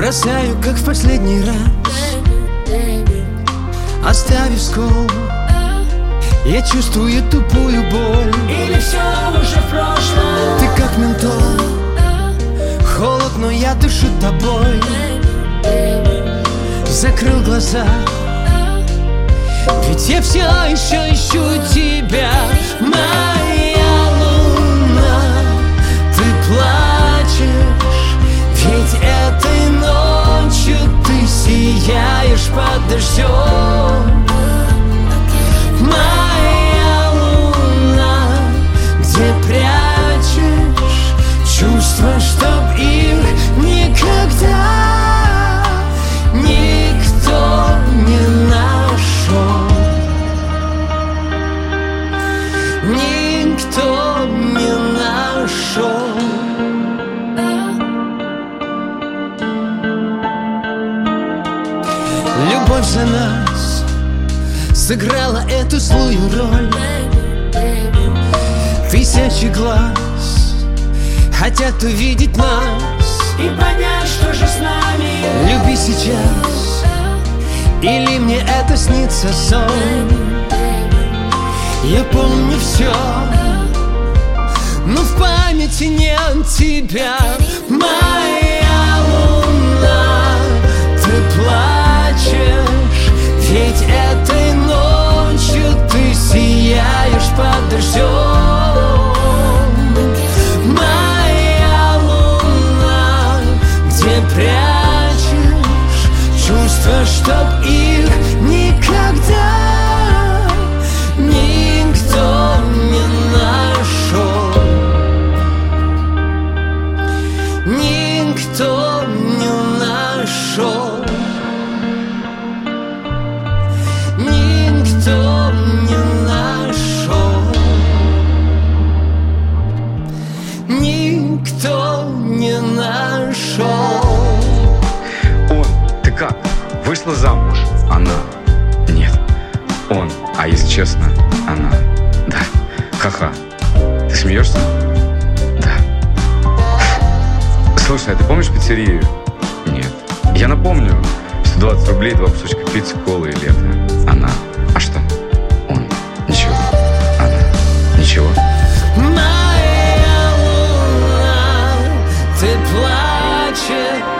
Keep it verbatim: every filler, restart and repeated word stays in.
бросаю, как в последний раз, оставив скол. Я чувствую тупую боль. Или все уже в прошлом? Ты как ментол, холод, но я дышу тобой. Закрыл глаза, ведь я все еще ищу тебя. Моя луна, ты плачешь, ведь этой ночью ты сияешь под дождем. Моя луна, где прячешь чувства, чтоб их никогда никто не нашел. Никто не нашел. Любовь за нас сыграла эту злую роль. Тысячи глаз хотят увидеть нас и понять, что же с нами. Люби сейчас, или мне это снится сон. Я помню все, но в памяти нет тебя. Моя луна, ты плачешь, ведь этой ночью ты сияешь под дождем. Моя луна, где прячешь чувства, чтоб их никогда никто не нашел. Никто не нашел. Никто не нашел. Никто не нашел. Он, ты как? Вышла замуж? Она? Нет. Он, а если честно, она? Да. Ха-ха. Ты смеешься? Да. Слушай, а ты помнишь пиццерию? Нет. Я напомню. сто двадцать рублей, два кусочка пиццы, колы и лето. Она. А что? Он. Ничего. Она. Ничего. Моя луна, ты плачешь,